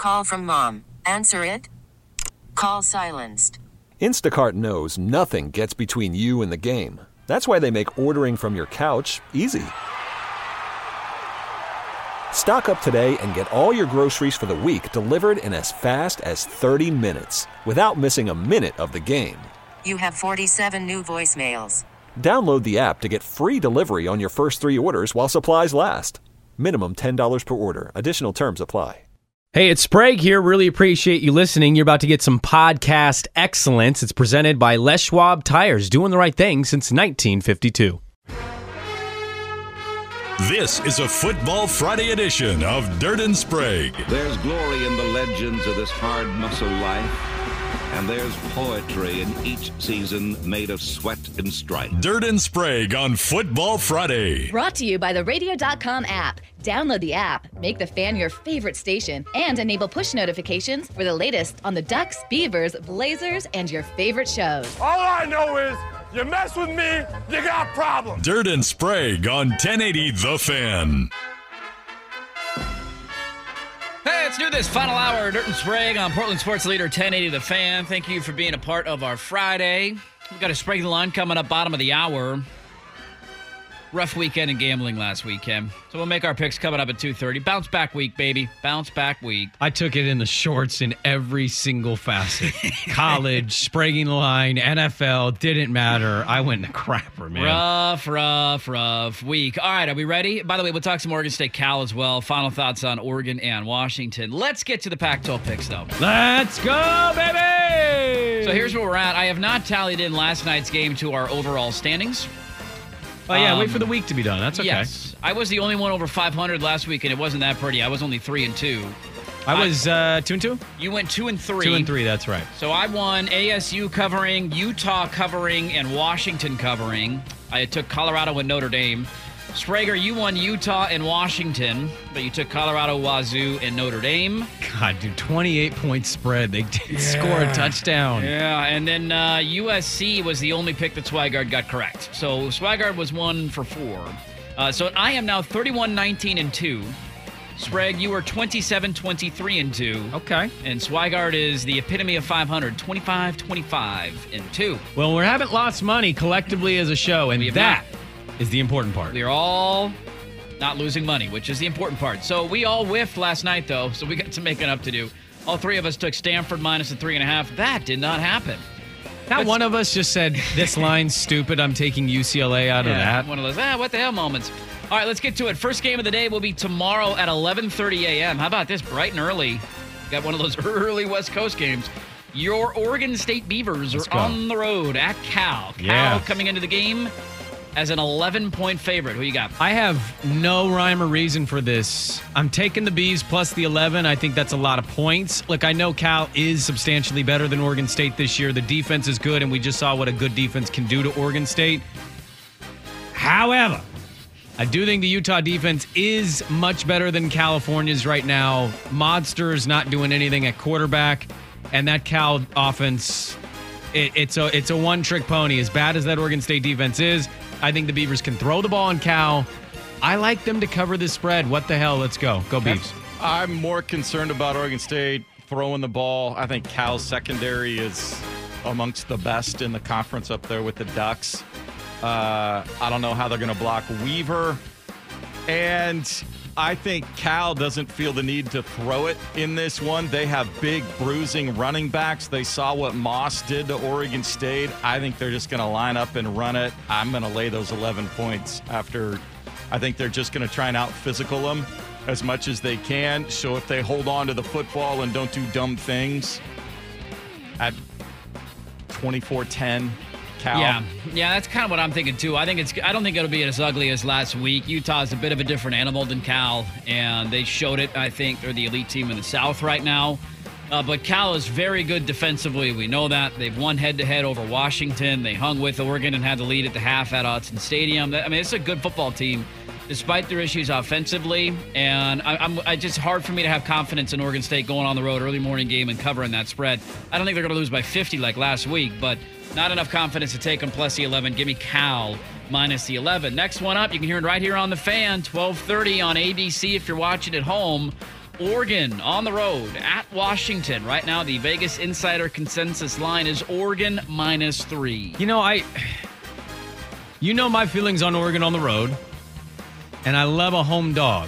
Call from mom. Answer it. Call silenced. Instacart knows nothing gets between you and the game. That's why they make ordering from your couch easy. Stock up today and get all your groceries for the week delivered in as fast as 30 minutes without missing a minute of the game. You have 47 new voicemails. Download the app to get free delivery on your first 3 orders while supplies last. Minimum $10 per order. Additional terms apply. Hey, it's Sprague here. Really appreciate you listening. You're about to get some podcast excellence. It's presented by Les Schwab Tires, doing the right thing since 1952. This is a Football Friday edition of Dirt and Sprague. There's glory in the legends of this hard muscle life, and there's poetry in each season made of sweat and strife. Dirt and Sprague on Football Friday. Brought to you by the Radio.com app. Download the app, make the Fan your favorite station, and enable push notifications for the latest on the Ducks, Beavers, Blazers, and your favorite shows. All I know is, you mess with me, you got problems. Dirt and Sprague on 1080 The Fan. Hey, let's do this. Final hour, Dirt and Sprague on Portland Sports Leader 1080 The Fan. Thank you for being a part of our Friday. We've got a Sprague the Line coming up bottom of the hour. Rough weekend in gambling last weekend. So we'll make our picks coming up at 2:30. Bounce back week, baby. Bounce back week. I took it in the shorts in every single facet. College, Spraguing the Line, NFL, didn't matter. I went in the crapper, man. Rough week. All right, are we ready? By the way, we'll talk some Oregon State Cal as well. Final thoughts on Oregon and Washington. Let's get to the Pac-12 picks, though. Let's go, baby! So here's where we're at. I have not tallied in last night's game to our overall standings. Oh, yeah, wait for the week to be done. That's okay. Yes. I was the only one over 500 last week, and it wasn't that pretty. I was only 3-2. I was 2-2? You went 2-3. 2-3, that's right. So I won ASU covering, Utah covering, and Washington covering. I took Colorado and Notre Dame. Sprager, you won Utah and Washington, but you took Colorado, Wazoo, and Notre Dame. God, dude, 28-point spread. They did score a touchdown. Yeah, and then USC was the only pick that Swigard got correct. So Swigard was 1 for 4. So I am now 31-19-2. Sprague, you are 27-23-2. Okay. And Swigard is the epitome of 500, 25-25-2. Well, we haven't lost money collectively as a show, and that is the important part. We are all not losing money, which is the important part. So we all whiffed last night, though, so we got some making up to do. All three of us took Stanford minus the 3.5. That did not happen. Not one of us just said, this line's stupid, I'm taking UCLA out of that. One of those, what the hell moments. All right, let's get to it. First game of the day will be tomorrow at 11:30 a.m. How about this? Bright and early. Got one of those early West Coast games. Your Oregon State Beavers are on the road at Cal. Cal coming into the game as an 11-point favorite. Who you got? I have no rhyme or reason for this. I'm taking the Bees plus the 11. I think that's a lot of points. Look, I know Cal is substantially better than Oregon State this year. The defense is good, and we just saw what a good defense can do to Oregon State. However, I do think the Utah defense is much better than California's right now. Modster's not doing anything at quarterback, and that Cal offense, it's a one-trick pony. As bad as that Oregon State defense is, I think the Beavers can throw the ball in Cal. I like them to cover this spread. What the hell? Let's go. Go Beavs. I'm more concerned about Oregon State throwing the ball. I think Cal's secondary is amongst the best in the conference up there with the Ducks. I don't know how they're going to block Weaver. And I think Cal doesn't feel the need to throw it in this one. They have big, bruising running backs. They saw what Moss did to Oregon State. I think they're just going to line up and run it. I'm going to lay those 11 points after. I think they're just going to try and out-physical them as much as they can. So if they hold on to the football and don't do dumb things at 24-10, Cal. Yeah, that's kind of what I'm thinking too. I don't think it'll be as ugly as last week. Utah's a bit of a different animal than Cal, and they showed it. I think they're the elite team in the South right now. But Cal is very good defensively. We know that. They've won head-to-head over Washington. They hung with Oregon and had the lead at the half at Autzen Stadium. I mean, it's a good football team, despite their issues offensively. And it's just hard for me to have confidence in Oregon State going on the road, early morning game, and covering that spread. I don't think they're going to lose by 50 like last week, but not enough confidence to take them plus the 11. Give me Cal minus the 11. Next one up, you can hear it right here on The Fan, 12:30 on ABC if you're watching at home. Oregon on the road at Washington. Right now, the Vegas Insider consensus line is Oregon -3. You know my feelings on Oregon on the road, and I love a home dog.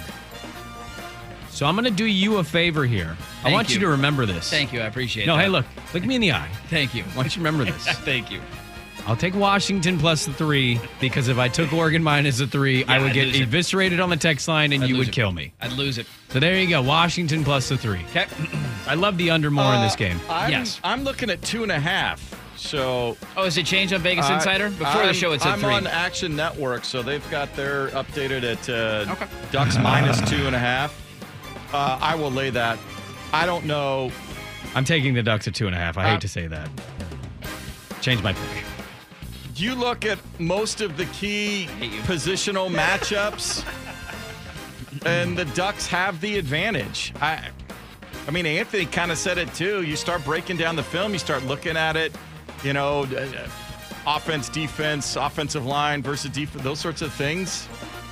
So I'm going to do you a favor here. I want you to remember this. Thank you. I appreciate it. No, hey, look me in the eye. Thank you. I want you to remember this. Thank you. I'll take Washington plus the 3 because if I took Oregon minus the 3, I would get eviscerated on the text line and you would kill me. I'd lose it. So there you go. Washington plus the 3. Okay. I love the under more in this game. I'm looking at 2.5. So, is it changed on Vegas Insider? Before the show, it said 3. I'm on Action Network, so they've got their updated at Ducks minus 2.5. I will lay that. I don't know. I'm taking the Ducks at 2.5. I hate to say that. Change my pick. You look at most of the key positional matchups, and the Ducks have the advantage. I mean, Anthony kind of said it too. You start breaking down the film, you start looking at it, offense, defense, offensive line versus defense, those sorts of things.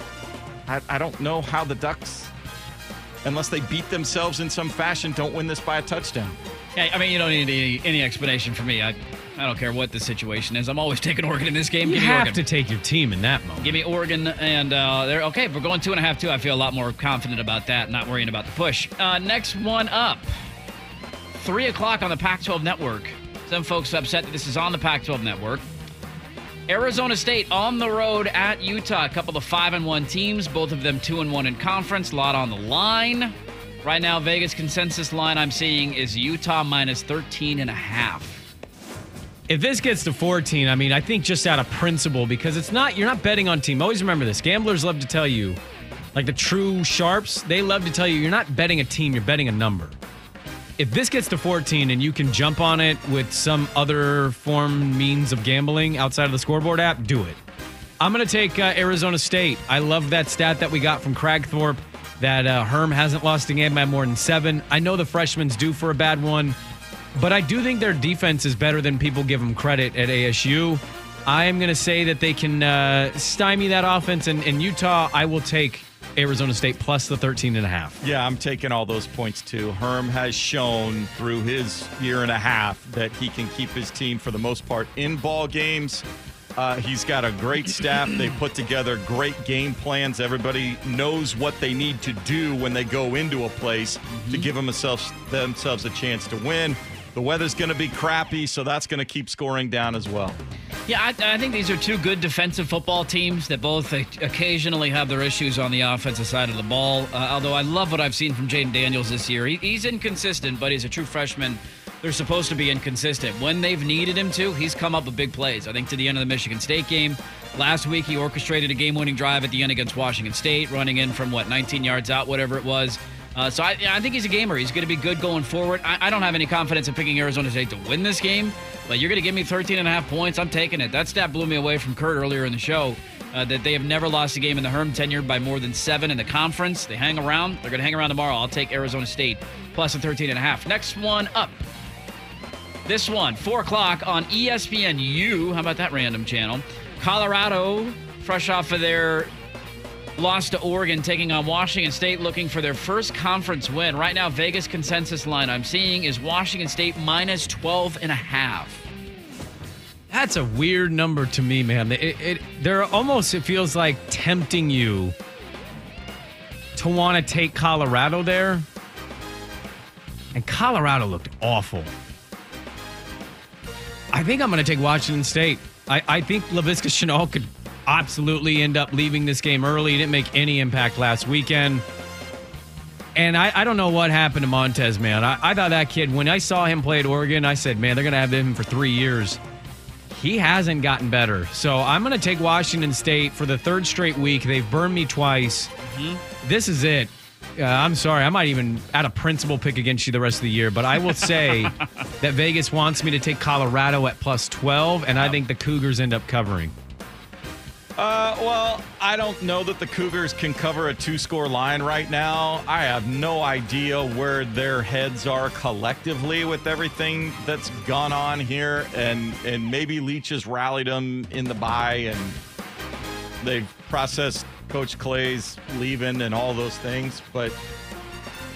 I don't know how the Ducks, unless they beat themselves in some fashion, don't win this by a touchdown. Hey, I mean, you don't need any explanation for me. I don't care what the situation is. I'm always taking Oregon in this game. You have to take your team in that moment. Give me Oregon, and they're okay. If we're going 2.5 too, I feel a lot more confident about that, not worrying about the push. Next one up, 3 o'clock on the Pac-12 Network. Some folks upset that this is on the Pac-12 Network. Arizona State on the road at Utah. A couple of 5-1 teams, both of them 2-1 in conference. A lot on the line. Right now, Vegas consensus line I'm seeing is Utah minus 13.5. If this gets to 14, I think just out of principle, because you're not betting on team. Always remember this. Gamblers love to tell you, like the true sharps, they love to tell you you're not betting a team, you're betting a number. If this gets to 14 and you can jump on it with some other means of gambling outside of the scoreboard app, do it. I'm going to take Arizona State. I love that stat that we got from Cragthorpe that Herm hasn't lost a game by more than 7. I know the freshman's due for a bad one, but I do think their defense is better than people give them credit at ASU. I am going to say that they can stymie that offense, and in Utah, I will take Arizona State plus the 13.5. Yeah, I'm taking all those points too. Herm has shown through his year and a half that he can keep his team for the most part in ball games. He's got a great staff. They put together great game plans. Everybody knows what they need to do when they go into a place to give themselves a chance to win. The weather's going to be crappy, so that's going to keep scoring down as well. Yeah, I think these are two good defensive football teams that both occasionally have their issues on the offensive side of the ball. Although I love what I've seen from Jaden Daniels this year. He's inconsistent, but he's a true freshman. They're supposed to be inconsistent. When they've needed him to, he's come up with big plays. I think to the end of the Michigan State game. Last week, he orchestrated a game-winning drive at the end against Washington State, running in from, 19 yards out, whatever it was. So I think he's a gamer. He's going to be good going forward. I don't have any confidence in picking Arizona State to win this game, but you're going to give me 13.5 points. I'm taking it. That stat blew me away from Kurt earlier in the show, that they have never lost a game in the Herm tenure by more than 7 in the conference. They hang around. They're going to hang around tomorrow. I'll take Arizona State plus a 13.5. Next one up. This one, 4 o'clock on ESPNU. How about that random channel? Colorado, fresh off of their loss to Oregon, taking on Washington State, looking for their first conference win. Right now, Vegas consensus line I'm seeing is Washington State minus 12.5. That's a weird number to me, man. They're almost, it feels like tempting you to want to take Colorado there. And Colorado looked awful. I think I'm going to take Washington State. I think Laviska Shenault could absolutely end up leaving this game early. He didn't make any impact last weekend. And I don't know what happened to Montez, man. I thought that kid, when I saw him play at Oregon, I said, man, they're going to have him for 3 years. He hasn't gotten better. So I'm going to take Washington State for the 3rd straight week. They've burned me twice. This is it. I'm sorry. I might even add a principal pick against you the rest of the year. But I will say that Vegas wants me to take Colorado at plus 12, and I think the Cougars end up covering. Well, I don't know that the Cougars can cover a 2-score line right now. I have no idea where their heads are collectively with everything that's gone on here. And maybe Leach has rallied them in the bye, and they've processed Coach Clay's leaving and all those things. But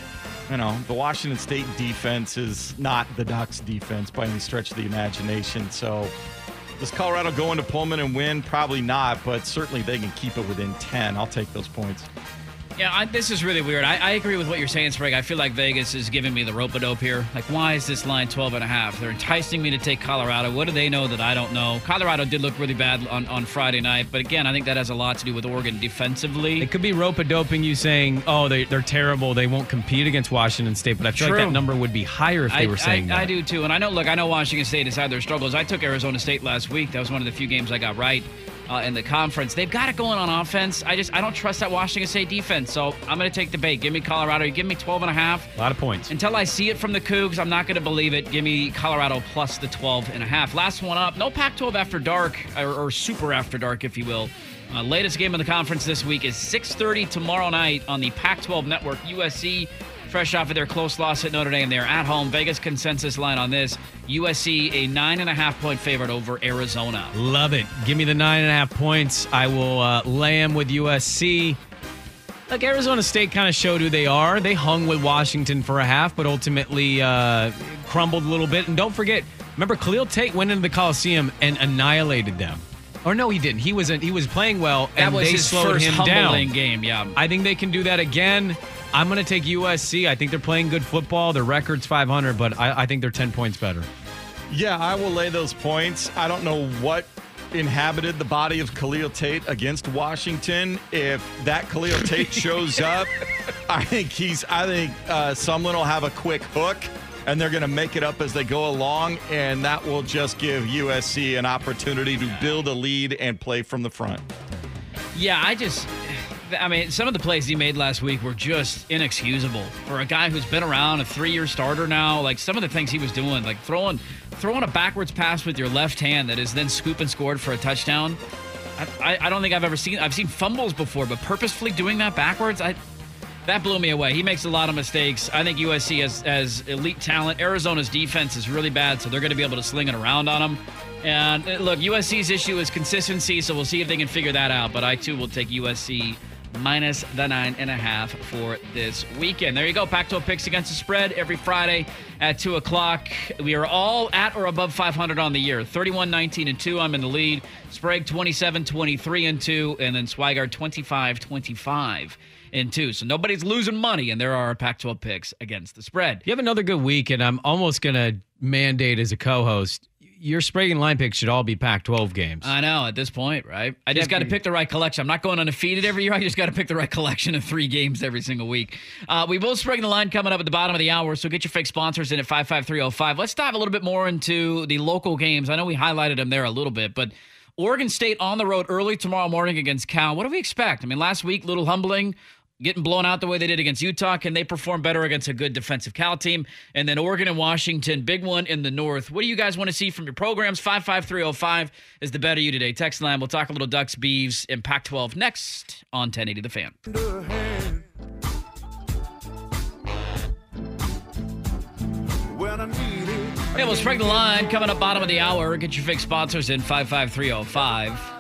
the Washington State defense is not the Ducks defense by any stretch of the imagination. So does Colorado go into Pullman and win? Probably not, but certainly they can keep it within 10. I'll take those points. Yeah, this is really weird. I agree with what you're saying, Sprague. I feel like Vegas is giving me the rope-a-dope here. Like, why is this line 12.5? They're enticing me to take Colorado. What do they know that I don't know? Colorado did look really bad on Friday night, but again, I think that has a lot to do with Oregon defensively. It could be rope-a-doping you saying, oh, they're terrible, they won't compete against Washington State, but I feel like that number would be higher if they were saying that. I do, too. And I know Washington State has had their struggles. I took Arizona State last week. That was one of the few games I got right. In the conference. They've got it going on offense. I don't trust that Washington State defense, so I'm going to take the bait. Give me Colorado. You give me 12.5. A lot of points. Until I see it from the Cougs, I'm not going to believe it. Give me Colorado plus the 12.5. Last one up. No Pac-12 after dark, or super after dark, if you will. Latest game of the conference this week is 6:30 tomorrow night on the Pac-12 network. USC, fresh off of their close loss at Notre Dame. They're at home. Vegas consensus line on this. USC, a 9.5-point favorite over Arizona. Love it. Give me the 9.5 points. I will lay them with USC. Look, Arizona State kind of showed who they are. They hung with Washington for a half, but ultimately crumbled a little bit. And don't forget, remember Khalil Tate went into the Coliseum and annihilated them. Or no, he didn't. He was playing well, and they slowed him down. That was his first humbling game, yeah. I think they can do that again. I'm going to take USC. I think they're playing good football. Their record's 500, but I think they're 10 points better. Yeah, I will lay those points. I don't know what inhabited the body of Khalil Tate against Washington. If that Khalil Tate shows up, I think Sumlin will have a quick hook, and they're going to make it up as they go along, and that will just give USC an opportunity to build a lead and play from the front. Yeah, some of the plays he made last week were just inexcusable for a guy who's been around, a 3-year starter now. Like, some of the things he was doing, like throwing a backwards pass with your left hand that is then scoop and scored for a touchdown. I don't think I've ever seen. I've seen fumbles before, but purposefully doing that backwards, that blew me away. He makes a lot of mistakes. I think USC has elite talent. Arizona's defense is really bad, so they're going to be able to sling it around on them. And look, USC's issue is consistency, so we'll see if they can figure that out. But I too will take USC minus the 9.5 for this weekend. There you go. Pac-12 picks against the spread every Friday at 2 o'clock. We are all at or above 500 on the year. 31-19-2. I'm in the lead. Sprague 27-23-2. And then Swigard 25-25-2. So nobody's losing money, and there are Pac-12 picks against the spread. You have another good week, and I'm almost going to mandate as a co-host, your Sprague and Line picks should all be Pac-12 games. I know, at this point, right? I just got to pick the right collection. I'm not going undefeated every year. I just got to pick the right collection of 3 games every single week. We will Sprague and the Line coming up at the bottom of the hour, so get your fake sponsors in at 55305. Let's dive a little bit more into the local games. I know we highlighted them there a little bit, but Oregon State on the road early tomorrow morning against Cal. What do we expect? I mean, last week, little humbling. Getting blown out the way they did against Utah. Can they perform better against a good defensive Cal team? And then Oregon and Washington, big one in the North. What do you guys want to see from your programs? 55305 is the better you today. Text line. We'll talk a little Ducks, Beavs, and Pac-12 next on 1080 The Fan. Hey, we'll Sprague the Line coming up bottom of the hour. Get your fake sponsors in 55305.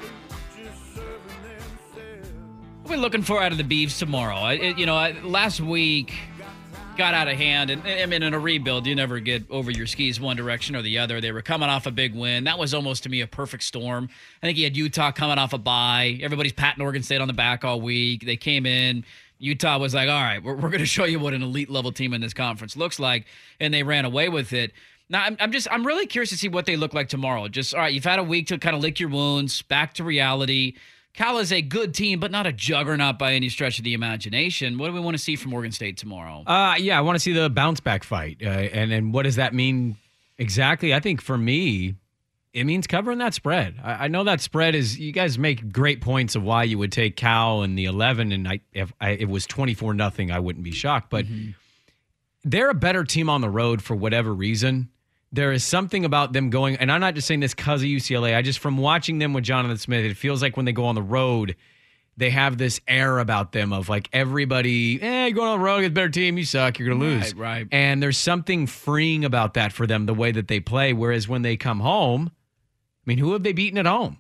What are we looking for out of the Beavs tomorrow? Last week got out of hand, and I mean, in a rebuild, you never get over your skis one direction or the other. They were coming off a big win. That was almost, to me, a perfect storm. I think you had Utah coming off a bye. Everybody's patting Oregon State on the back all week. They came in. Utah was like, all right, we're going to show you what an elite level team in this conference looks like, and they ran away with it. Now, I'm really curious to see what they look like tomorrow. Just, all right, you've had a week to kind of lick your wounds, back to reality. Cal is a good team, but not a juggernaut by any stretch of the imagination. What do we want to see from Oregon State tomorrow? I want to see the bounce back fight. And what does that mean exactly? I think for me, it means covering that spread. I know that spread is, you guys make great points of why you would take Cal in the 11, and if it was 24-0, I wouldn't be shocked. But they're a better team on the road for whatever reason. There is something about them going, and I'm not just saying this because of UCLA. From watching them with Jonathan Smith, it feels like when they go on the road, they have this air about them of like everybody, you're going on the road against a better team, you suck, you're going to lose. Right. And there's something freeing about that for them, the way that they play. Whereas when they come home, I mean, who have they beaten at home?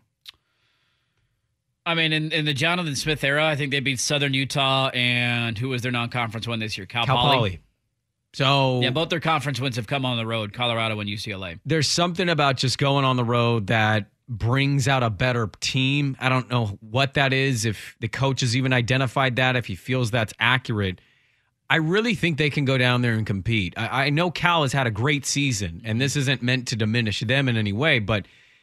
I mean, in the Jonathan Smith era, I think they beat Southern Utah, and who was their non-conference one this year? Cal Poly. So Yeah, both their conference wins have come on the road, Colorado and UCLA. There's something about just going on the road that brings out a better team. I don't know what that is, if the coach has even identified that, if he feels that's accurate. I really think they can go down there and compete. I know Cal has had a great season, and this isn't meant to diminish them in any way, but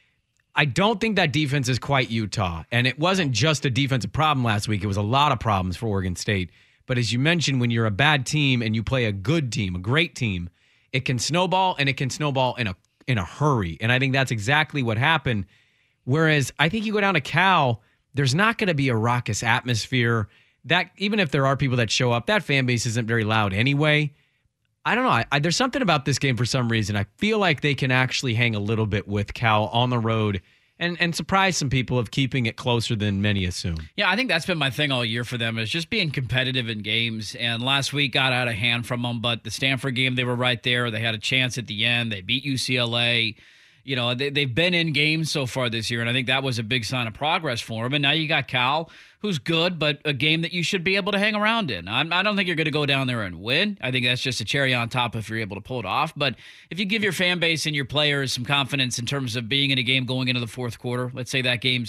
I don't think that defense is quite Utah. And it wasn't just a defensive problem last week. It was a lot of problems for Oregon State. But as you mentioned, when you're a bad team and you play a good team, a great team, it can snowball, and it can snowball in a hurry. And I think that's exactly what happened. Whereas I think you go down to Cal, there's not going to be a raucous atmosphere. That even if there are people that show up, that fan base isn't very loud anyway. I don't know. There's something about this game for some reason. I feel like they can actually hang a little bit with Cal on the road and surprise some people of keeping it closer than many assume. Yeah, I think that's been my thing all year for them, is just being competitive in games. And last week got out of hand from them, but the Stanford game, they were right there. They had a chance at the end. They beat UCLA. You know, they've been in games so far this year, and I think that was a big sign of progress for them. And now you got Cal, who's good, but a game that you should be able to hang around in. I don't think you're going to go down there and win. I think that's just a cherry on top if you're able to pull it off. But if you give your fan base and your players some confidence in terms of being in a game going into the fourth quarter, let's say that game's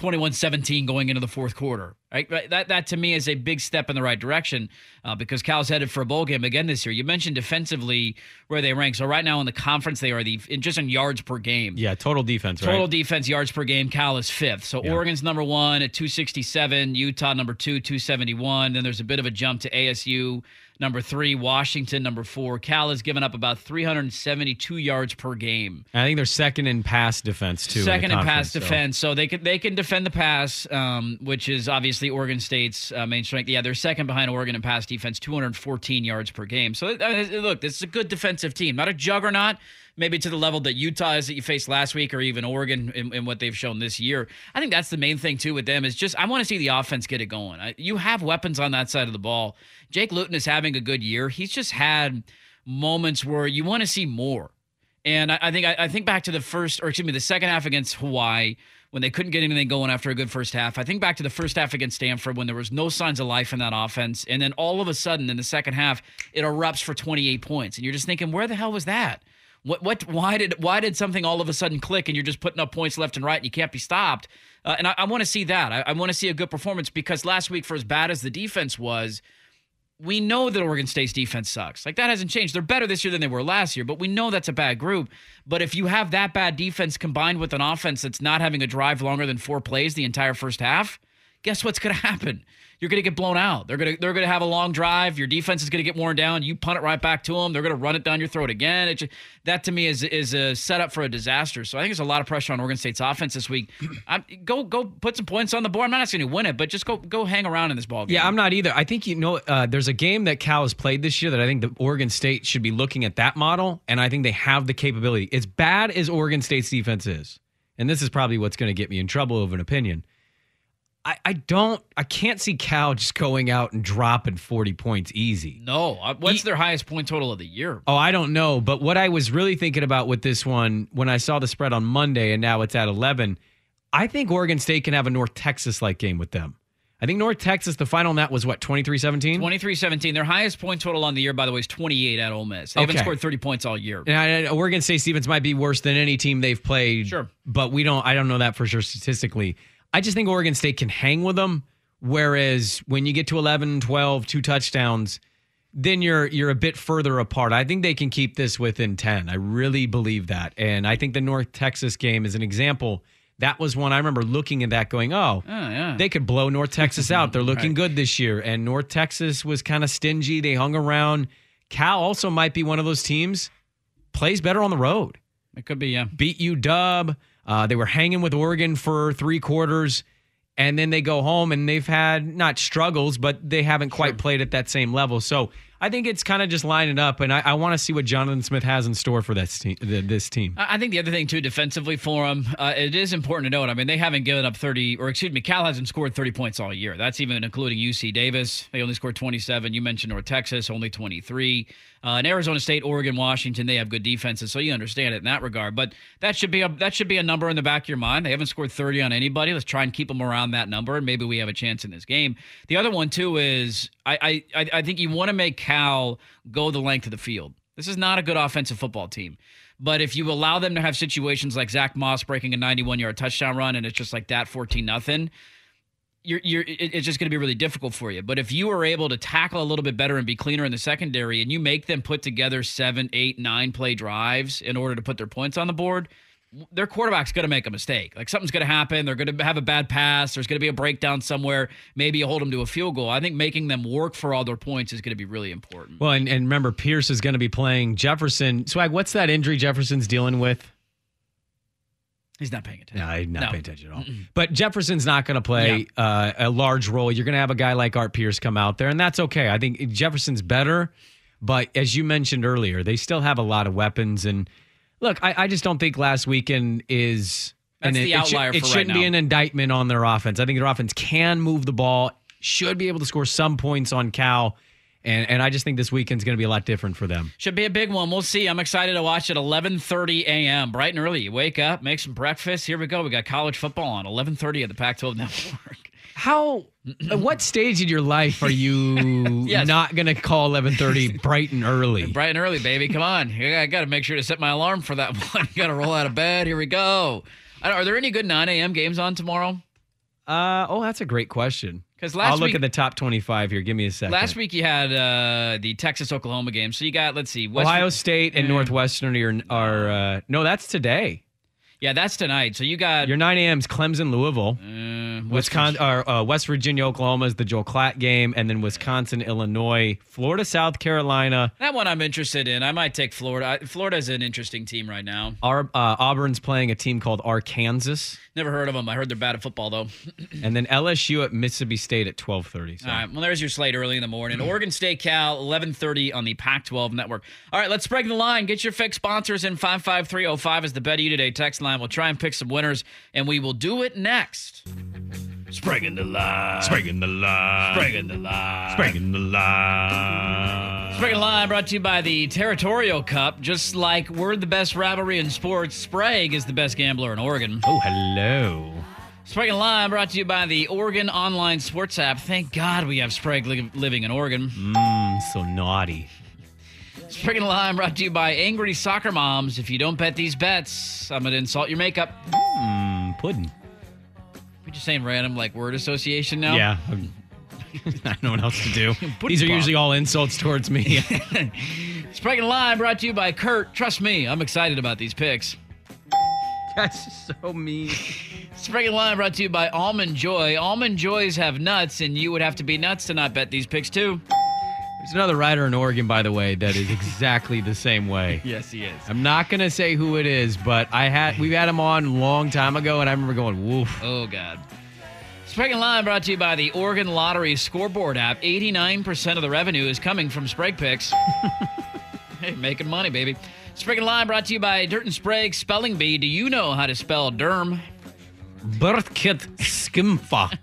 21-17 going into the fourth quarter, right? That to me is a big step in the right direction because Cal's headed for a bowl game again this year. You mentioned defensively where they rank. So right now in the conference, they are just in yards per game. Yeah, total defense, right? Total defense, yards per game. Cal is fifth. So Oregon's number 1 at 267. Utah number 2, 271. Then there's a bit of a jump to ASU number 3, Washington number 4. Cal has given up about 372 yards per game. I think they're second in pass defense too. Second in pass defense, so they can defend the pass, which is obviously Oregon State's main strength. Yeah, they're second behind Oregon in pass defense, 214 yards per game. So look, this is a good defensive team, not a juggernaut. Maybe to the level that Utah is that you faced last week, or even Oregon in what they've shown this year. I think that's the main thing, too, with them is just I want to see the offense get it going. You have weapons on that side of the ball. Jake Luton is having a good year. He's just had moments where you want to see more. And I think back to the second half against Hawaii when they couldn't get anything going after a good first half. I think back to the first half against Stanford when there was no signs of life in that offense. And then all of a sudden in the second half, it erupts for 28 points. And you're just thinking, where the hell was that? Why did something all of a sudden click and you're just putting up points left and right and you can't be stopped? And I want to see that. I want to see a good performance because last week, for as bad as the defense was, we know that Oregon State's defense sucks. Like, that hasn't changed. They're better this year than they were last year, but we know that's a bad group. But if you have that bad defense combined with an offense that's not having a drive longer than 4 plays the entire first half, guess what's going to happen? You're going to get blown out. They're going to have a long drive. Your defense is going to get worn down. You punt it right back to them. They're going to run it down your throat again. That to me is a setup for a disaster. So I think there's a lot of pressure on Oregon State's offense this week. Go put some points on the board. I'm not asking you to win it, but just go hang around in this ball game. Yeah, I'm not either. I think there's a game that Cal has played this year that I think the Oregon State should be looking at that model, and I think they have the capability. As bad as Oregon State's defense is, and this is probably what's going to get me in trouble of an opinion, I can't see Cal just going out and dropping 40 points easy. No. What's their highest point total of the year? Oh, I don't know. But what I was really thinking about with this one, when I saw the spread on Monday and now it's at 11, I think Oregon State can have a North Texas-like game with them. I think North Texas, the final on that was what, 23-17? 23-17. Their highest point total on the year, by the way, is 28 at Ole Miss. They haven't scored 30 points all year. And Oregon State's defense might be worse than any team they've played. Sure. But I don't know that for sure statistically. I just think Oregon State can hang with them, whereas when you get to 11, 12, 2 touchdowns, then you're a bit further apart. I think they can keep this within 10. I really believe that. And I think the North Texas game is an example. That was one I remember looking at that going, they could blow North Texas out. They're looking good this year. And North Texas was kind of stingy. They hung around. Cal also might be one of those teams, plays better on the road. It could be, yeah. Beat UW. They were hanging with Oregon for 3 quarters, and then they go home, and they've had not struggles, but they haven't quite played at that same level. So I think it's kind of just lining up, and I want to see what Jonathan Smith has in store for this team. I think the other thing, too, defensively for them, it is important to note, I mean, they haven't given up Cal hasn't scored 30 points all year. That's even including UC Davis. They only scored 27. You mentioned North Texas, only 23. And Arizona State, Oregon, Washington, they have good defenses, so you understand it in that regard. But that should be a number in the back of your mind. They haven't scored 30 on anybody. Let's try and keep them around that number, and maybe we have a chance in this game. The other one, too, is I think you want to make Cal go the length of the field. This is not a good offensive football team. But if you allow them to have situations like Zach Moss breaking a 91-yard touchdown run and it's just like that 14-0, it's just going to be really difficult for you. But if you are able to tackle a little bit better and be cleaner in the secondary and you make them put together 7, 8, 9 play drives in order to put their points on the board, their quarterback's going to make a mistake. Like something's going to happen. They're going to have a bad pass. There's going to be a breakdown somewhere. Maybe you hold them to a field goal. I think making them work for all their points is going to be really important. Well, and remember, Pierce is going to be playing Jefferson. Swag, what's that injury Jefferson's dealing with? He's not paying attention. No, he's not paying attention at all. But Jefferson's not going to play a large role. You're going to have a guy like Art Pierce come out there, and that's okay. I think Jefferson's better, but as you mentioned earlier, they still have a lot of weapons. And look, I just don't think last weekend is That's the outlier for it right shouldn't now. be an indictment on their offense. I think their offense can move the ball, should be able to score some points on Cal. And I just think this weekend's going to be a lot different for them. Should be a big one. We'll see. I'm excited to watch it 11:30 a.m. Bright and early. You wake up, make some breakfast. Here we go. We got college football on 11:30 at the Pac-12 Network. What stage in your life are you not going to call 11:30 bright and early? Bright and early, baby. Come on. I got to make sure to set my alarm for that one. Got to roll out of bed. Here we go. Are there any good 9 a.m. games on tomorrow? That's a great question. Because I'll look at the top 25 here. Give me a second. Last week you had the Texas-Oklahoma game. So you got, let's see. Ohio State and Northwestern are no, that's today. Yeah, that's tonight. So you got your 9 a.m.'s Clemson, Louisville. Wisconsin, West Virginia, Oklahoma is the Joel Klatt game, and then Wisconsin, Illinois, Florida, South Carolina. That one I'm interested in. I might take Florida. Florida's an interesting team right now. Auburn's playing a team called Arkansas. Never heard of them. I heard they're bad at football, though. And then LSU at Mississippi State at 12:30. So. All right. Well, there's your slate early in the morning. Oregon State, Cal, 11:30 on the Pac-12 Network. All right, let's break the line. Get your fixed sponsors in. 55305 is the Bet of you today text line. We'll try and pick some winners, and we will do it next. Spragging the line. Spragging the line. Spragging the line. Spragging the line. Spragging the line brought to you by the Territorial Cup. Just like we're the best rivalry in sports, Sprague is the best gambler in Oregon. Oh, hello. Sprague and Line brought to you by the Oregon Online Sports app. Thank God we have Sprague living in Oregon. So naughty. Sprague and Line brought to you by Angry Soccer Moms. If you don't bet these bets, I'm going to insult your makeup. Pudding. We're just saying random like word association now? Yeah. I don't know what else to do. These are pop. usually all insults towards me. Sprague and Line brought to you by Kurt. Trust me, I'm excited about these picks. That's so mean. Sprague and Line brought to you by Almond Joy. Almond Joys have nuts, and you would have to be nuts to not bet these picks, too. There's another writer in Oregon, by the way, that is exactly the same way. Yes, he is. I'm not going to say who it is, but we've had him on a long time ago, and I remember going, woof. Oh, God. Sprague and Line brought to you by the Oregon Lottery Scoreboard app. 89% of the revenue is coming from Sprague picks. Hey, making money, baby. Sprague and Line brought to you by Dirt and Sprague Spelling Bee. Do you know how to spell Derm? Birth kit skimfa.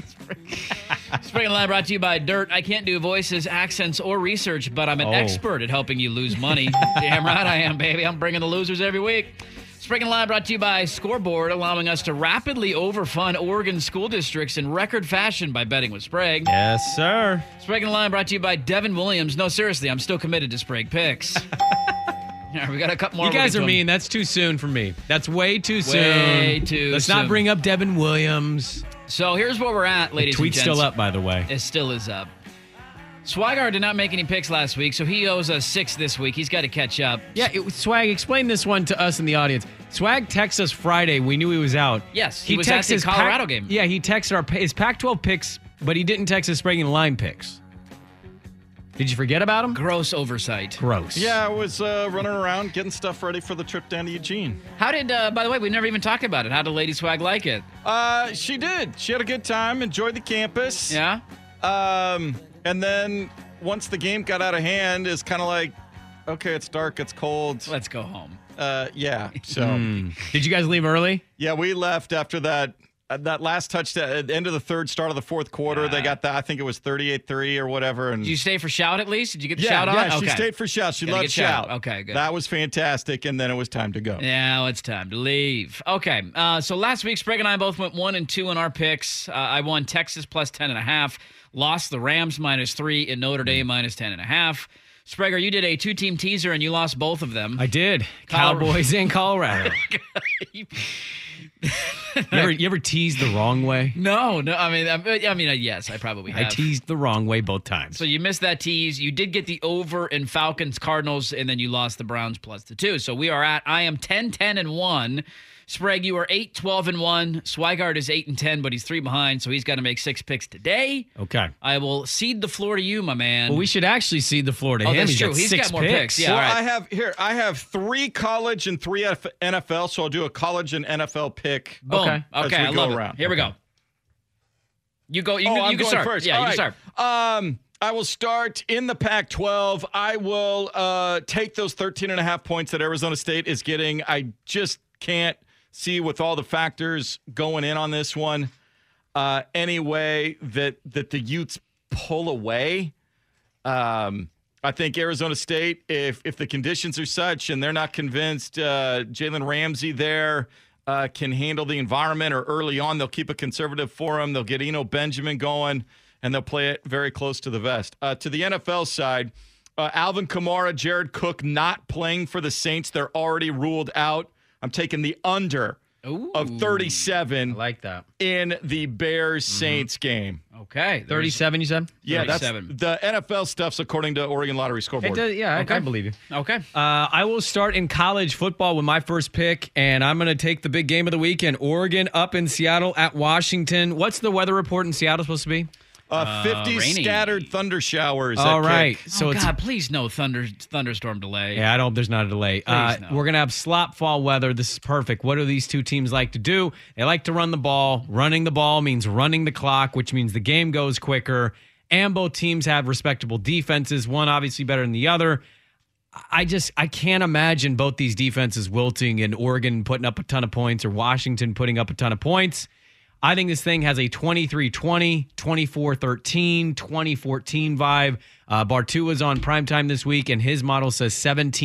Sprague and Line brought to you by Dirt. I can't do voices, accents, or research, but I'm an expert at helping you lose money. Damn right I am, baby. I'm bringing the losers every week. Sprague and Line brought to you by Scoreboard, allowing us to rapidly overfund Oregon school districts in record fashion by betting with Sprague. Yes, sir. Sprague and Line brought to you by Devin Williams. No, seriously, I'm still committed to Sprague picks. All right, we got a couple more. You guys are mean. That's too soon for me. That's way too soon. Way too Let's soon. not bring up Devin Williams. So here's where we're at, ladies and Tweet's gents. still up, by the way. It still is up. Swigard did not make any picks last week, so he owes us 6 this week. He's got to catch up. Yeah, Swag, explain this one to us in the audience. Swag texted us Friday. We knew he was out. Yes, he was at the Colorado game. Yeah, he texted his Pac-12 picks, but he didn't text his Sprague and Line picks. Did you forget about him? Gross oversight. Gross. Yeah, I was running around getting stuff ready for the trip down to Eugene. How did, by the way, we never even talked about it. How did Lady Swag like it? She did. She had a good time, enjoyed the campus. Yeah? And then once the game got out of hand, it's kind of like, okay, it's dark, it's cold. Let's go home. Yeah. So Did you guys leave early? yeah, we left after that. that last touchdown at the end of the third, start of the fourth quarter, they got that. I think it was 38-3 or whatever. And did you stay for shout at least? Did you get the shout on? Yeah, she stayed for shout. She loved shout. Okay, good. That was fantastic, and then it was time to go. Now it's time to leave. Okay, so last week, Sprague and I both went 1-2 in our picks. I won Texas plus 10.5, lost the Rams -3 and Notre Dame minus 10.5. Sprague, you did a 2-team teaser, and you lost both of them. I did. Cowboys and Colorado. you ever teased the wrong way? No. I mean, yes, I probably have. I teased the wrong way both times. So you missed that tease. You did get the over in Falcons Cardinals, and then you lost the Browns plus the 2. So I am 10-10-1. Sprague, you are 8-12-1. Swigart is 8-10, but he's 3 behind, so he's got to make 6 picks today. Okay. I will cede the floor to you, my man. Well, we should actually cede the floor to him. That's true. He's got 6 more picks. Yeah, well, right. I have 3 college and 3 NFL, so I'll do a college and NFL pick. Boom. Okay, I love it. Here we go. You go. You can start first. Yeah, All you right. can start. I will start in the Pac-12. I will take those 13.5 points that Arizona State is getting. I just can't see with all the factors going in on this one any way that the Utes pull away. I think Arizona State, if the conditions are such and they're not convinced Jalen Ramsey there can handle the environment, or early on they'll keep it conservative for him. They'll get Eno Benjamin going, and they'll play it very close to the vest. To the NFL side, Alvin Kamara, Jared Cook not playing for the Saints. They're already ruled out. I'm taking the under of 37. I like that. In the Bears-Saints game. Okay. 37, you said? Yeah, 37. That's the NFL stuff's according to Oregon Lottery scoreboard. I believe you. Okay. I will start in college football with my first pick, and I'm going to take the big game of the weekend. Oregon up in Seattle at Washington. What's the weather report in Seattle supposed to be? 50 rainy. Scattered thunder showers. All right. Kick. So God, please no thunderstorm delay. Yeah, I don't. There's not a delay. No. We're gonna have slop fall weather. This is perfect. What do these two teams like to do? They like to run the ball. Running the ball means running the clock, which means the game goes quicker. And both teams have respectable defenses. One obviously better than the other. I can't imagine both these defenses wilting and Oregon putting up a ton of points or Washington putting up a ton of points. I think this thing has a 23-20, 24-13, 2014 vibe. Bartua's on primetime this week, and his model says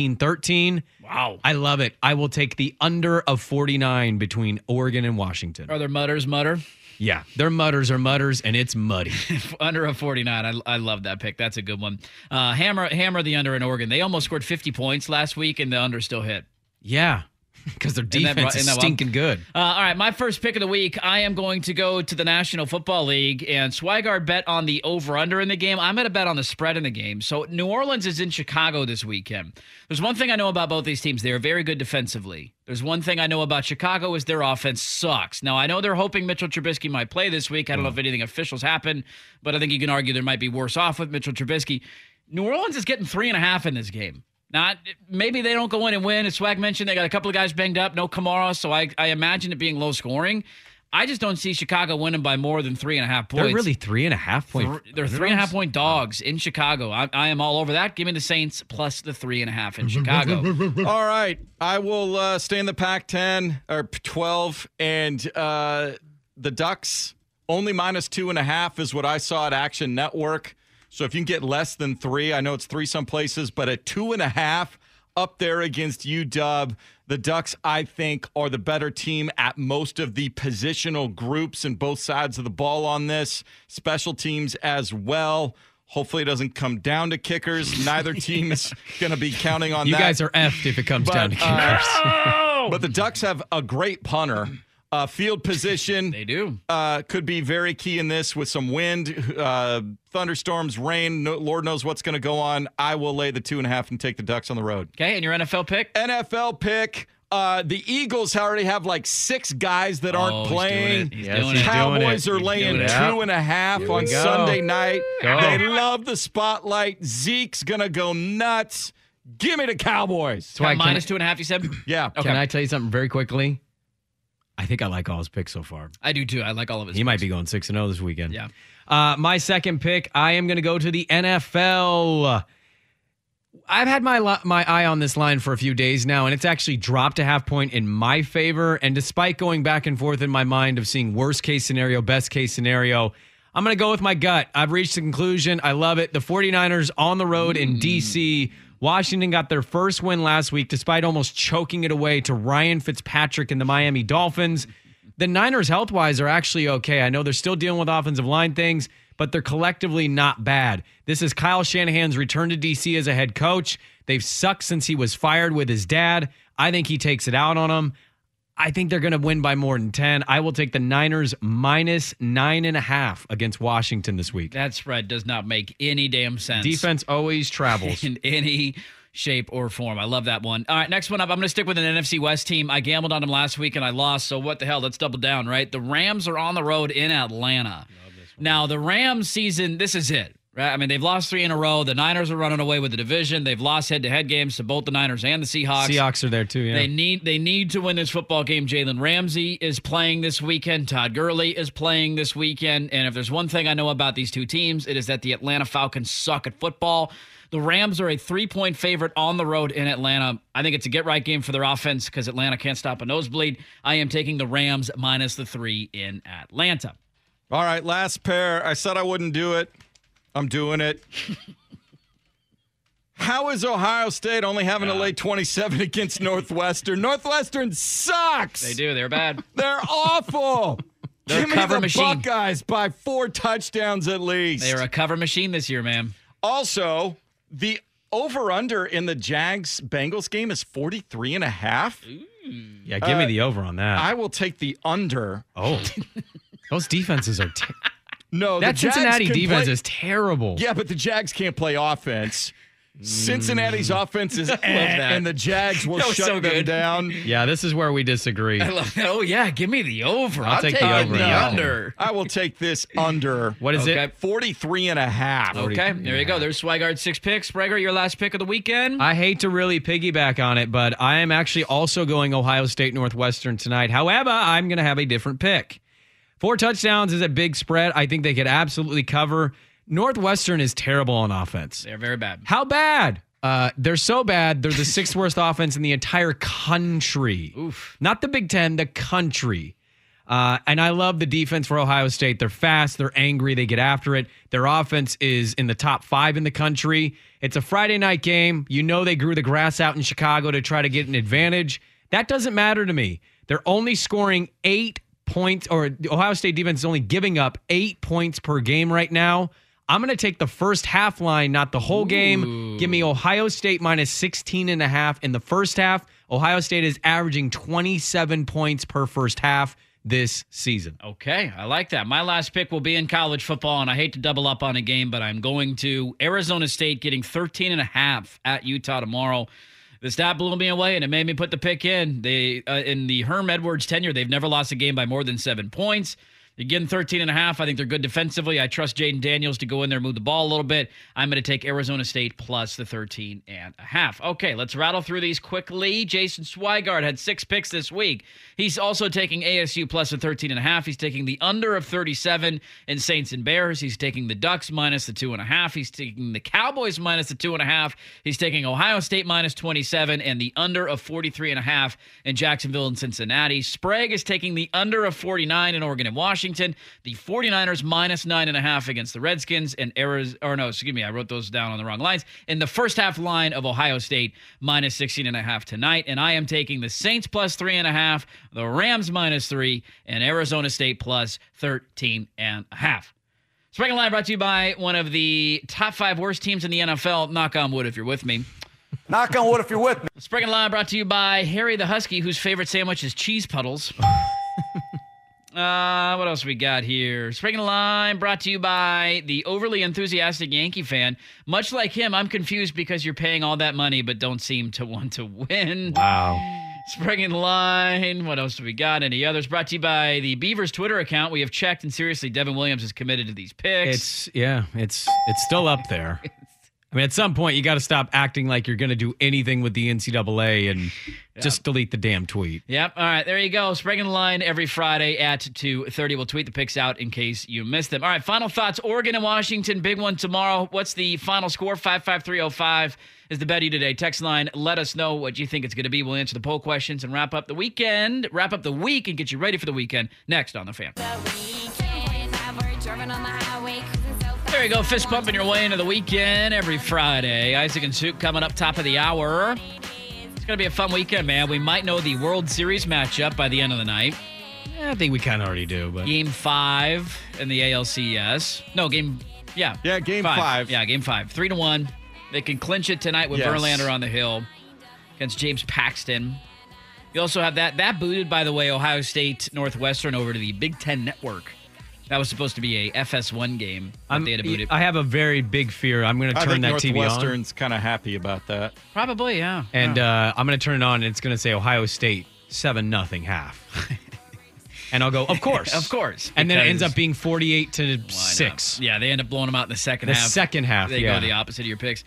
17-13. Wow. I love it. I will take the under of 49 between Oregon and Washington. Are there mutter? Yeah, their mutters are mutters, and it's muddy. Under a 49. I love that pick. That's a good one. Hammer the under in Oregon. They almost scored 50 points last week, and the under still hit. Yeah. Because their defense is stinking good. All right, my first pick of the week, I am going to go to the National Football League, and Swigart bet on the over-under in the game. I'm going to bet on the spread in the game. So New Orleans is in Chicago this weekend. There's one thing I know about both these teams. They are very good defensively. There's one thing I know about Chicago is their offense sucks. Now, I know they're hoping Mitchell Trubisky might play this week. I don't know if anything official's happened, but I think you can argue there might be worse off with Mitchell Trubisky. New Orleans is getting 3.5 in this game. Maybe they don't go in and win. As Swag mentioned, they got a couple of guys banged up, no Kamara, so I imagine it being low scoring. I just don't see Chicago winning by more than 3.5 points. They're really 3.5 point. They're 3.5 point dogs in Chicago. I am all over that. Give me the Saints plus the 3.5 in Chicago. All right. I will stay in the Pac-10 or 12, and the Ducks only -2.5 is what I saw at Action Network. So if you can get less than 3, I know it's 3 some places, but at 2.5 up there against UW, the Ducks, I think, are the better team at most of the positional groups in both sides of the ball on this. Special teams as well. Hopefully it doesn't come down to kickers. Neither team is going to be counting on that. You guys are effed if it comes down to kickers. But the Ducks have a great punter. Field position. They do. Could be very key in this with some wind, thunderstorms, rain. Lord knows what's going to go on. I will lay the 2.5 and take the Ducks on the road. Okay, and your NFL pick? NFL pick. The Eagles already have like 6 guys that aren't playing. Cowboys are laying 2.5 on Sunday night. They love the spotlight. Zeke's going to go nuts. Give me the Cowboys. So -2.5, you said? Yeah. Okay. Can I tell you something very quickly? I think I like all his picks so far. I do too. I like all of his He picks. might be going 6-0 this weekend. Yeah. My second pick, I am going to go to the NFL. I've had my eye on this line for a few days now, and it's actually dropped a half point in my favor. And despite going back and forth in my mind of seeing worst case scenario, best case scenario, I'm going to go with my gut. I've reached the conclusion. I love it. The 49ers on the road in D.C. Washington got their first win last week, despite almost choking it away to Ryan Fitzpatrick and the Miami Dolphins. The Niners, health-wise, are actually okay. I know they're still dealing with offensive line things, but they're collectively not bad. This is Kyle Shanahan's return to D.C. as a head coach. They've sucked since he was fired with his dad. I think he takes it out on them. I think they're going to win by more than 10. I will take the Niners minus 9.5 against Washington this week. That spread does not make any damn sense. Defense always travels. In any shape or form. I love that one. All right, next one up. I'm going to stick with an NFC West team. I gambled on them last week and I lost, so what the hell? Let's double down, right? The Rams are on the road in Atlanta. Now, the Rams season, this is it. Right? I mean, they've lost 3 in a row. The Niners are running away with the division. They've lost head-to-head games to both the Niners and the Seahawks. Seahawks are there too, yeah. They need to win this football game. Jalen Ramsey is playing this weekend. Todd Gurley is playing this weekend. And if there's one thing I know about these two teams, it is that the Atlanta Falcons suck at football. The Rams are a 3-point favorite on the road in Atlanta. I think it's a get-right game for their offense because Atlanta can't stop a nosebleed. I am taking the Rams minus the 3 in Atlanta. All right, last pair. I said I wouldn't do it. I'm doing it. How is Ohio State only having to lay 27 against Northwestern? Northwestern sucks. They do. They're bad. They're awful. They're Give a cover me the machine. Buckeyes by 4 touchdowns at least. They are a cover machine this year, man. Also, the over-under in the Jags-Bengals game is 43.5. Yeah, give me the over on that. I will take the under. Oh, those defenses are No, that the Jags Cincinnati can defense play- is terrible. Yeah, but the Jags can't play offense. Cincinnati's offense is and the Jags will shut them down. Yeah, this is where we disagree. I love that. Oh, yeah, give me the over. I'll take the over. The under. I will take this under. What is it? 43.5. Okay, there you go. There's Swigard's 6 picks. Sprager, your last pick of the weekend? I hate to really piggyback on it, but I am actually also going Ohio State Northwestern tonight. However, I'm going to have a different pick. 4 touchdowns is a big spread. I think they could absolutely cover. Northwestern is terrible on offense. They're very bad. How bad? They're so bad, they're the 6th worst offense in the entire country. Oof. Not the Big Ten, the country. And I love the defense for Ohio State. They're fast, they're angry, they get after it. Their offense is in the top 5 in the country. It's a Friday night game. You know they grew the grass out in Chicago to try to get an advantage. That doesn't matter to me. They're only scoring 8 points, or the Ohio State defense is only giving up 8 points per game right now. I'm going to take the first half line, not the whole game. Give me Ohio State minus 16.5 in the first half. Ohio State is averaging 27 points per first half this season. Okay, I like that. My last pick will be in college football, and I hate to double up on a game, but I'm going to Arizona State getting 13.5 at Utah tomorrow. The stat blew me away, and it made me put the pick in. They in the Herm Edwards tenure, they've never lost a game by more than 7 points. They're getting 13.5. I think they're good defensively. I trust Jaden Daniels to go in there and move the ball a little bit. I'm going to take Arizona State plus the 13.5. Okay, let's rattle through these quickly. Jason Swigard had 6 picks this week. He's also taking ASU plus the 13.5. He's taking the under of 37 in Saints and Bears. He's taking the Ducks minus the 2.5. He's taking the Cowboys minus the 2.5. He's taking Ohio State minus 27 and the under of 43.5 in Jacksonville and Cincinnati. Sprague is taking the under of 49 in Oregon and Washington. The 49ers minus 9.5 against the Redskins and I wrote those down on the wrong lines. In the first half line of Ohio State minus 16.5 tonight. And I am taking the Saints plus 3.5, the Rams minus 3, and Arizona State plus 13.5. Spring Line brought to you by one of the top 5 worst teams in the NFL. Knock on wood if you're with me. Knock on wood if you're with me. Spring Line brought to you by Harry the Husky, whose favorite sandwich is cheese puddles. What else we got here? Spring in Line brought to you by the overly enthusiastic Yankee fan. Much like him, I'm confused because you're paying all that money but don't seem to want to win. Wow. Spring in Line. What else do we got? Any others? Brought to you by the Beavers Twitter account. We have checked, and seriously, Devin Williams is committed to these picks. It's still up there. I mean, at some point, you got to stop acting like you're going to do anything with the NCAA and just delete the damn tweet. Yep. All right. There you go. Sprague in the Line every Friday at 2:30. We'll tweet the picks out in case you missed them. All right. Final thoughts. Oregon and Washington. Big one tomorrow. What's the final score? 55305 is the Betty today. Text line. Let us know what you think it's going to be. We'll answer the poll questions and wrap up the weekend. Wrap up the week and get you ready for the weekend. Next on The Fan. There you go, fist pumping your way into the weekend every Friday. Isaac and Suk coming up top of the hour. It's going to be a fun weekend, man. We might know the World Series matchup by the end of the night. I think we kind of already do. But Game 5 in the ALCS. No, game 5. Yeah, game 5. Yeah, game 5. 3-1. They can clinch it tonight with Verlander on the hill against James Paxton. You also have that booted, by the way, Ohio State Northwestern over to the Big Ten Network. That was supposed to be a FS1 game. They had to boot it. I have a very big fear. I'm going to turn that TV on. Northwestern's kind of happy about that. Probably, yeah. And I'm going to turn it on, and it's going to say Ohio State 7-0 half. And I'll go, of course. Of course. And then it ends up being 48-6. Yeah, they end up blowing them out in the second half. The second half, They go the opposite of your picks.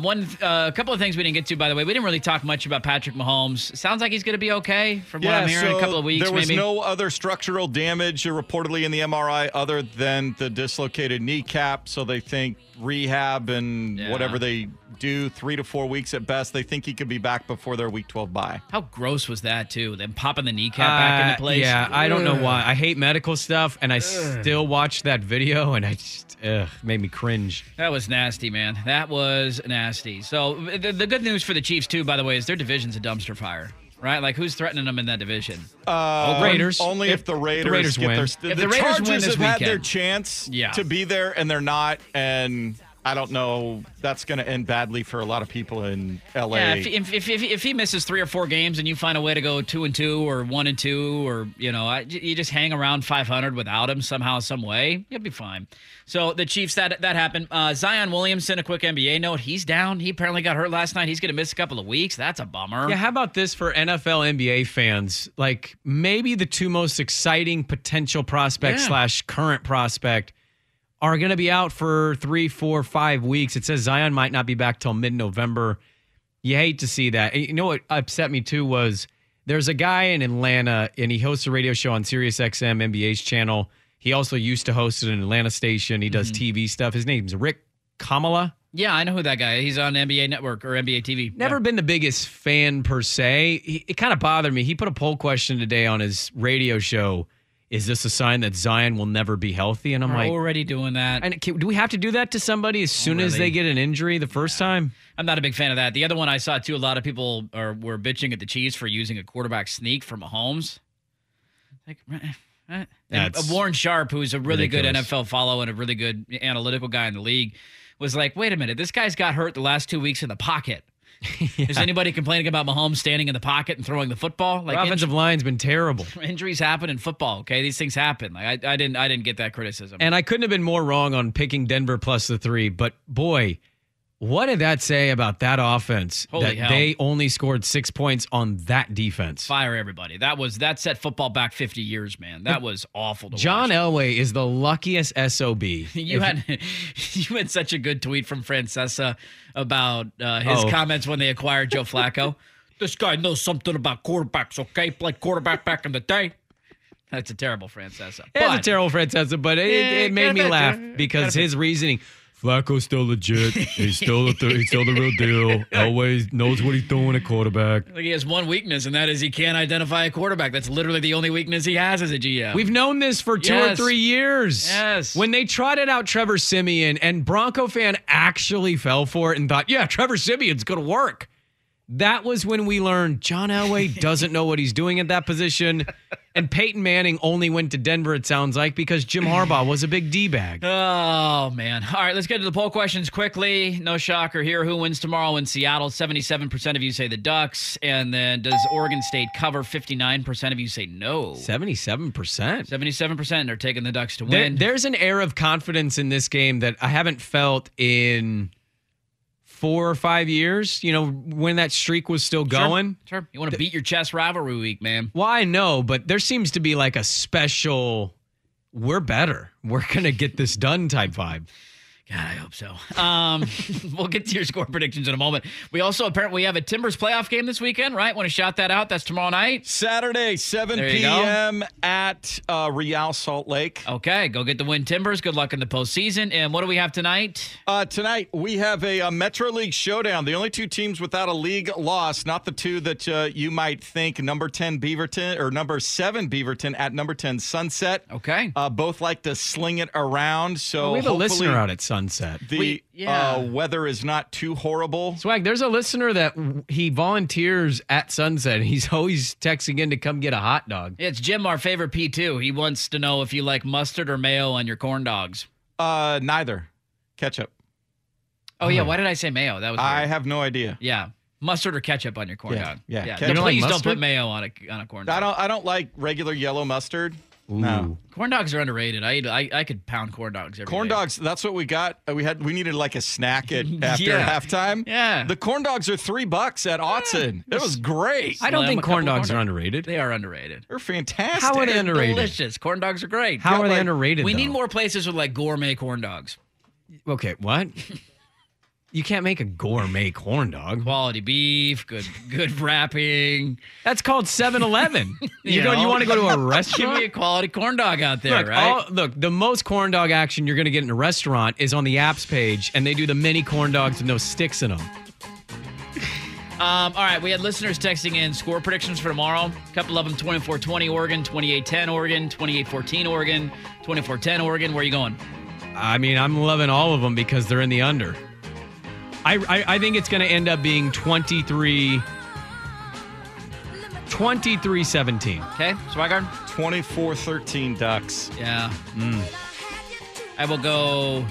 A couple of things we didn't get to, by the way. We didn't really talk much about Patrick Mahomes. Sounds like he's going to be okay from what I'm hearing. A couple of weeks, there was maybe. no other structural damage reportedly in the MRI other than the dislocated kneecap. So they think rehab and whatever they do, 3 to 4 weeks at best. They think he could be back before their Week 12 bye. How gross was that, too? Them popping the kneecap back into place? Yeah, I don't know why. I hate medical stuff, and I still watched that video, and I just made me cringe. That was nasty, man. That was nasty. So the good news for the Chiefs, too, by the way, is their division's a dumpster fire. Right? Like, who's threatening them in that division? Raiders. Only if the Raiders win. If the Raiders Chargers win this have had weekend. their chance to be there, and they're not, and I don't know. That's going to end badly for a lot of people in L.A. Yeah, if he misses 3 or 4 games and you find a way to go 2-2 or 1-2 or, you just hang around 500 without him somehow, some way, you'll be fine. So the Chiefs, that happened. Zion Williamson, a quick NBA note. He's down. He apparently got hurt last night. He's going to miss a couple of weeks. That's a bummer. Yeah, how about this for NFL, NBA fans? Like, maybe the two most exciting potential prospect / current prospect are going to be out for 3, 4, 5 weeks. It says Zion might not be back till mid-November. You hate to see that. You know what upset me, too, was there's a guy in Atlanta, and he hosts a radio show on SiriusXM, NBA's channel. He also used to host an Atlanta station. He does TV stuff. His name's Rick Kamala. Yeah, I know who that guy is. He's on NBA Network or NBA TV. Never been the biggest fan, per se. It kind of bothered me. He put a poll question today on his radio show. Is this a sign that Zion will never be healthy? And I'm like, already doing that. And do we have to do that to somebody as soon as they get an injury the first time? I'm not a big fan of that. The other one I saw, too, a lot of people were bitching at the Chiefs for using a quarterback sneak for Mahomes. Like, and Warren Sharp, who's a really good NFL follow and a really good analytical guy in the league, was like, wait a minute, this guy's got hurt the last 2 weeks in the pocket. Is anybody complaining about Mahomes standing in the pocket and throwing the football? Like, offensive line's been terrible. Injuries happen in football. Okay, these things happen. Like I didn't get that criticism. And I couldn't have been more wrong on picking Denver plus the 3. But boy, what did that say about that offense? Holy hell. They only scored 6 points on that defense. Fire everybody. That set football back 50 years, man. That was awful to watch. John Elway is the luckiest SOB. You had such a good tweet from Francesa about his comments when they acquired Joe Flacco. This guy knows something about quarterbacks, okay? Played quarterback back in the day. That's a terrible Francesa. It's a terrible Francesa, but it made me laugh because his reasoning. Flacco's still legit. He's still the real deal. Elway knows what he's doing at quarterback. Like he has one weakness, and that is he can't identify a quarterback. That's literally the only weakness he has as a GM. We've known this for 2 or 3 years. Yes. When they trotted out Trevor Siemian, and Bronco fan actually fell for it and thought, yeah, Trevor Siemian's going to work. That was when we learned John Elway doesn't know what he's doing at that position. And Peyton Manning only went to Denver, it sounds like, because Jim Harbaugh was a big D-bag. Oh, man. All right, let's get to the poll questions quickly. No shocker here. Who wins tomorrow in Seattle? 77% of you say the Ducks. And then does Oregon State cover? 59% of you say no. 77%? 77% are taking the Ducks to win. There's an air of confidence in this game that I haven't felt in 4 or 5 years, when that streak was still going. Sure. You want to beat your chest rivalry week, man. Well, I know, but there seems to be like a special, we're better. We're going to get this done type vibe. God, I hope so. We'll get to your score predictions in a moment. We also apparently have a Timbers playoff game this weekend, right? Want to shout that out? That's tomorrow night. Saturday, 7 p.m. at Real Salt Lake. Okay, go get the win, Timbers. Good luck in the postseason. And what do we have tonight? Tonight, we have a Metro League showdown. The only two teams without a league loss, not the two that you might think, number 10 Beaverton or number 7 Beaverton at number 10 Sunset. Okay. Both like to sling it around. So we have a listener out at Sunset. The weather is not too horrible. Swag, there's a listener that he volunteers at Sunset. He's always texting in to come get a hot dog. It's Jim, our favorite P2. He wants to know if you like mustard or mayo on your corn dogs. Neither. Ketchup. Oh, yeah. Why did I say mayo? That was weird. I have no idea. Yeah. Mustard or ketchup on your corn dog. Yeah. You don't Please like don't put mayo on a corn dog. I don't like regular yellow mustard. Ooh. No. Corn dogs are underrated. I could pound corn dogs every Corn day. dogs, that's what we got. We needed like a snack after halftime. Yeah. The corn dogs are $3 at Autzen. It was great. I don't Slam think a couple corn dogs are underrated. They are underrated. They're fantastic. How are they underrated? Delicious. Corn dogs are great. How are they underrated? We though? need more places with like gourmet corn dogs. Okay, what? You can't make a gourmet corn dog. Quality beef, good wrapping. That's called 7-Eleven. You want to go to a Give restaurant? me a quality corn dog out there, Look, right? the most corn dog action you're going to get in a restaurant is on the apps page, and they do the mini corn dogs with no sticks in them. All right, we had listeners texting in score predictions for tomorrow. A couple of them, 24-20 Oregon, 28-10 Oregon, 28-14 Oregon, 24-10 Oregon. Where are you going? I mean, I'm loving all of them because they're in the under. I think it's going to end up being 23-17. Okay, Swigard? 24-13 Ducks. Yeah. I will go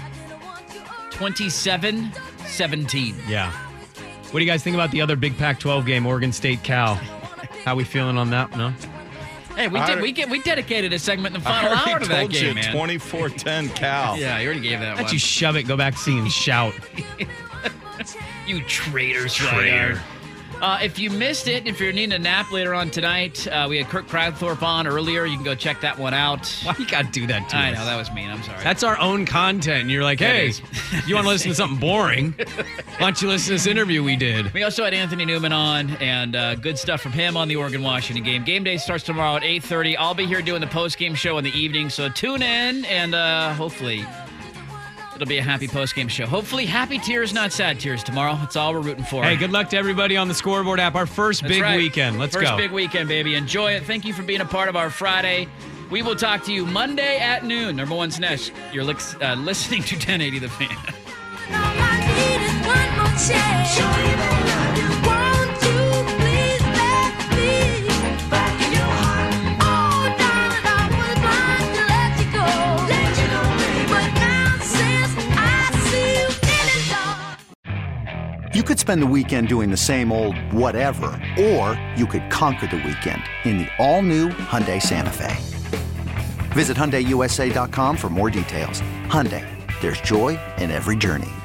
27-17. Yeah. What do you guys think about the other big Pac-12 game, Oregon State Cal? How we feeling on that? No? Hey, we dedicated a segment in the final hour to that game, man. 24-10 Cal. Yeah, you already gave that Let one. you shove it, go back singing shout. You traitor, Swigard. If you missed it, if you're needing a nap later on tonight, we had Kirk Cragthorpe on earlier. You can go check that one out. Why you got to do that to us? I know, that was mean. I'm sorry. That's our own content. And you're like, hey, you want to listen to something boring? Why don't you listen to this interview we did? We also had Anthony Newman on, and good stuff from him on the Oregon-Washington game. Game day starts tomorrow at 8:30. I'll be here doing the post-game show in the evening, so tune in, and hopefully it'll be a happy post-game show. Hopefully happy tears, not sad tears tomorrow. That's all we're rooting for. Hey, good luck to everybody on the Scoreboard app. Our first big weekend. Let's go. First big weekend, baby. Enjoy it. Thank you for being a part of our Friday. We will talk to you Monday at noon. Number one's Nest. You're listening to 1080 The Fan. You could spend the weekend doing the same old whatever, or you could conquer the weekend in the all-new Hyundai Santa Fe. Visit HyundaiUSA.com for more details. Hyundai, there's joy in every journey.